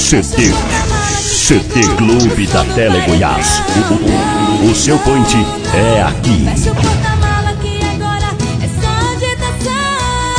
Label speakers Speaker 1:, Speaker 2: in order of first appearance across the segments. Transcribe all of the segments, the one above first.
Speaker 1: CD Clube da Tele Goiás. O seu point é aqui.
Speaker 2: Fecha o porta-mala que agora é só agitação.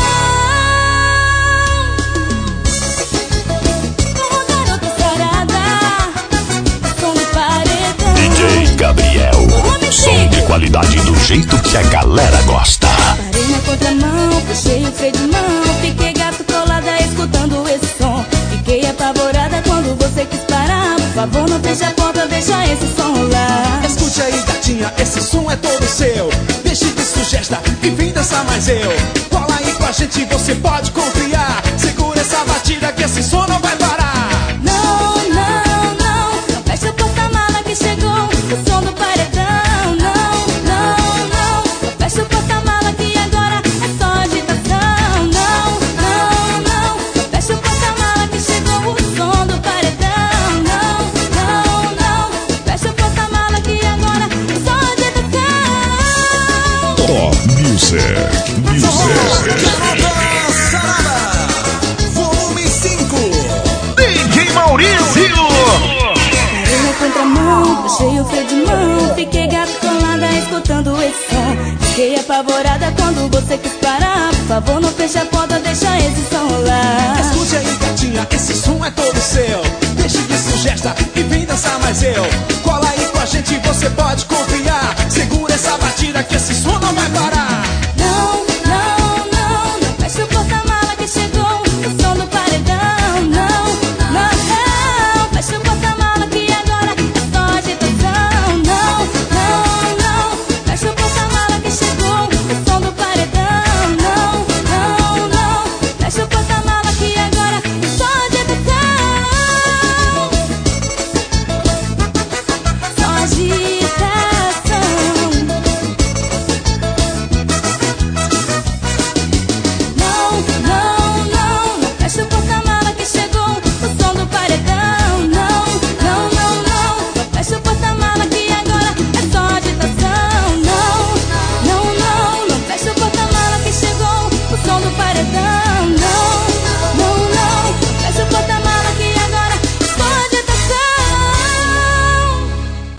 Speaker 2: Como garota sarada, som no paredão.
Speaker 1: DJ Gabriel, som de qualidade do jeito que a galera gosta.
Speaker 2: Parei na contramão, puxei o freio de mão. Fiquei gato colada escutando esse som. Fiquei apavorada quando você quis parar. Por favor, não feche a porta, deixa esse som rolar.
Speaker 3: Escute aí, gatinha, esse som é todo seu. Deixe de sugesta e vem dançar mais eu. Cola aí com a gente, você pode confiar. Segura essa batida que esse som não vai parar.
Speaker 2: Não, não, não, não fecha o porta-mala que chegou o som do paredão. Não, não, não, não fecha o porta-mala que agora é só agitação. Não, não, não, não fecha o porta-mala que chegou o som do paredão. Não, não, não, não fecha o porta-mala que agora é só agitação.
Speaker 1: Top Music.
Speaker 3: Volume 5.
Speaker 1: DJ Maurício.
Speaker 2: Parei na contramão, puxei o freio de mão. Fiquei gato colada escutando esse som. Fiquei apavorada quando você quis parar. Por favor, não feche a porta, deixa esse som rolar.
Speaker 3: Escute aí, gatinha, esse som é todo seu. Deixe de sugesta e vem dançar mais eu. Cola aí com a gente, você pode confiar. Segura essa batida que esse som não vai parar.